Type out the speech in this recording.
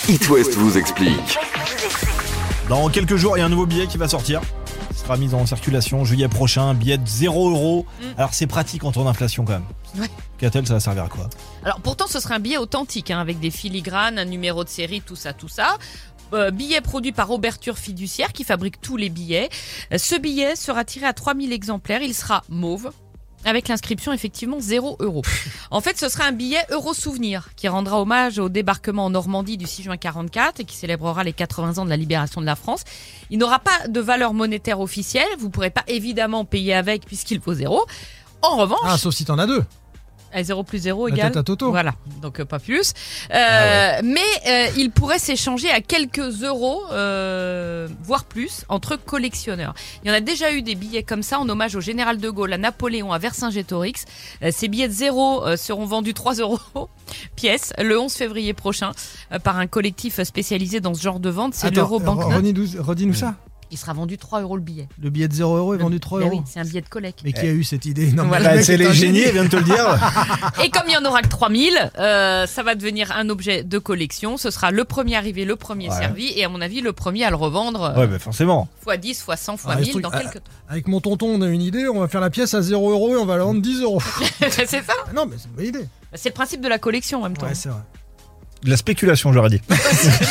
It West vous explique. Dans quelques jours, il y a un nouveau billet qui va sortir. Il sera mis en circulation juillet prochain. Billet de 0€. Alors c'est pratique en temps d'inflation quand même. Ouais. Qu'a-t-elle, ça va servir à quoi? Alors pourtant ce serait un billet authentique avec des filigranes, un numéro de série, tout ça. Billet produit par Auberture Fiduciaire qui fabrique tous les billets. Ce billet sera tiré à 3000 exemplaires. Il sera mauve. Avec l'inscription effectivement 0€. En fait, ce sera un billet Euro-Souvenir qui rendra hommage au débarquement en Normandie du 6 juin 44 et qui célébrera les 80 ans de la libération de la France. Il n'aura pas de valeur monétaire officielle. Vous ne pourrez pas évidemment payer avec puisqu'il vaut 0. En revanche... sauf si t'en as deux. 0 plus 0 La égale... tête à Toto. Voilà, donc pas plus. Mais il pourrait s'échanger à quelques euros, voire plus, entre collectionneurs. Il y en a déjà eu des billets comme ça en hommage au général de Gaulle, à Napoléon, à Vercingétorix. Ces billets de 0 seront vendus 3€ pièce le 11 février prochain par un collectif spécialisé dans ce genre de vente. C'est l'Euro Banknote. Redis-nous ça. Il sera vendu 3€ le billet. Le billet de 0€ est vendu 3€. Oui, c'est un billet de collecte. Mais qui a eu cette idée? Non, Voilà. mais C'est les génies, elle vient de te le dire. Et comme il n'y en aura que 3000, ça va devenir un objet de collection. Ce sera le premier arrivé, le premier servi. Et à mon avis, le premier à le revendre Ouais, bah forcément. fois 10, fois 100, fois 1000 dans quelques temps. Avec mon tonton, on a une idée. On va faire la pièce à 0€ et on va la vendre 10€. C'est ça. Non, mais c'est une bonne idée. C'est le principe de la collection en même temps. Ouais, c'est vrai. De la spéculation, j'aurais dit.